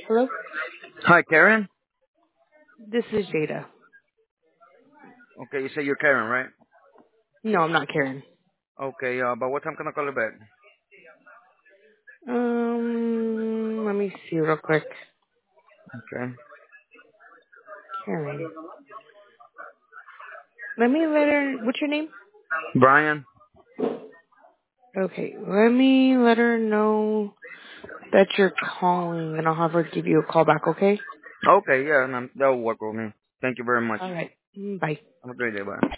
Hello? Hi, Karen? This is Jada. Okay, you say you're Karen, right? No, I'm not Karen. Okay, but what time can I call you back? Let me see real quick. Okay. Karen. Let me let her, what's your name? Brian? Okay, let me let her know that you're calling and I'll have her give you a call back, okay? Okay, yeah, that'll work with me. Thank you very much. Alright, bye. Have a great day, bye.